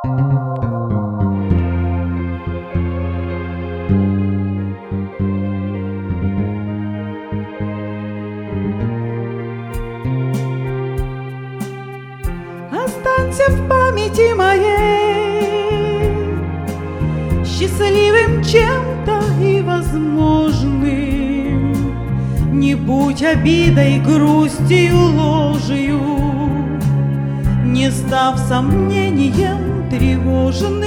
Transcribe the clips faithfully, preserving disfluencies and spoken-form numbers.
Останься в памяти моей счастливым чем-то и возможным. Не будь обидой, грустью, ложью, не став сомнением тревожным.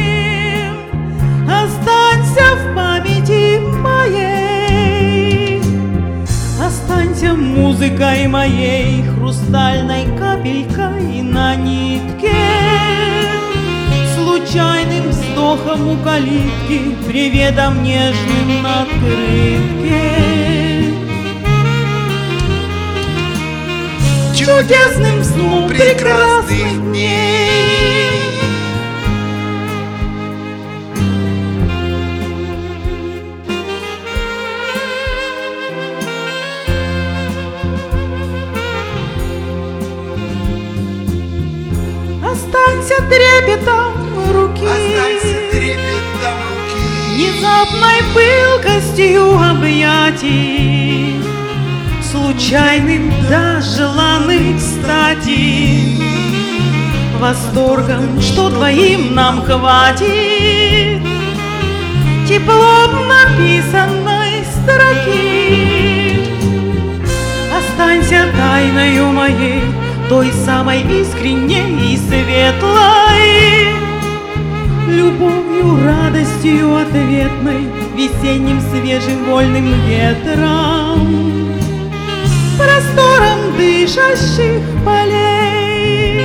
Останься в памяти моей, останься музыкой моей, хрустальной капелькой на нитке, случайным вздохом у калитки, приветом нежным на открытке, чудесным сном прекрасных дней. Останься трепетом руки, Останься трепетом руки, внезапной пылкостью объятий, случайным да желанным кстати, восторгом, что двоим нам хватит, теплом написанной строки. Останься тайною моей, той самой искренней и светлой, любовью, радостью ответной, весенним свежим вольным ветром, простором дышащих полей.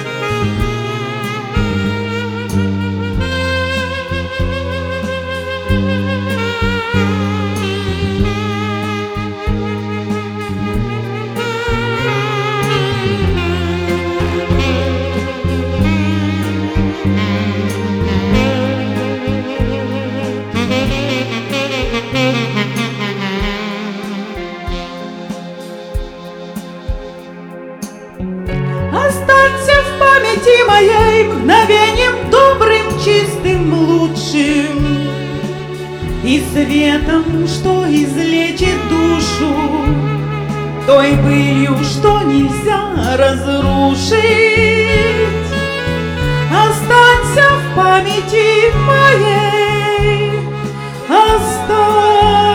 Останься в памяти моей мгновением добрым, чистым, лучшим и светом, что излечит душу, той былью, что нельзя разрушить. Останься в памяти моей, останься.